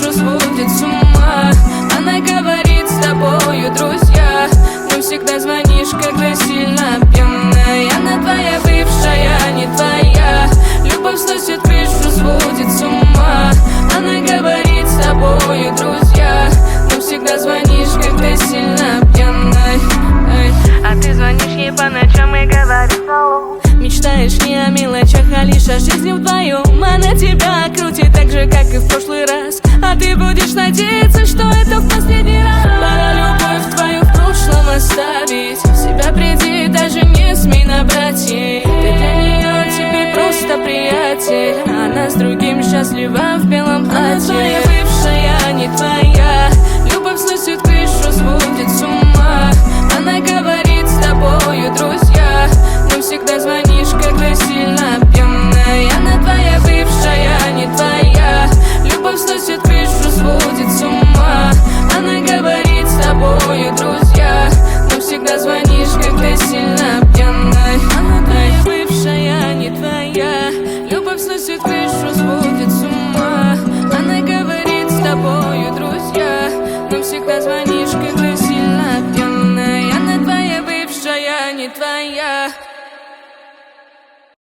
что сводит с ума. Она говорит, с тобою друзья, но всегда звонишь, когда сильно пьяная. Она твоя бывшая, не твоя. Любовь сносит крышу, сводит с ума. Она говорит, с тобою друзья, но всегда звонишь, когда сильно пьяная. А ты звонишь ей по ночам и говоришь hello. Мечтаешь не о мелочах, а лишь о жизни вдвоем. Она тебя крутит так же, как и в прошлый раз, а ты будешь надеяться, что это в последний раз. Пора любовь твою в прошлом оставить, себя приди, даже не смей набрать ей. Ты для нее теперь просто приятель, она с другим счастлива в белом платье.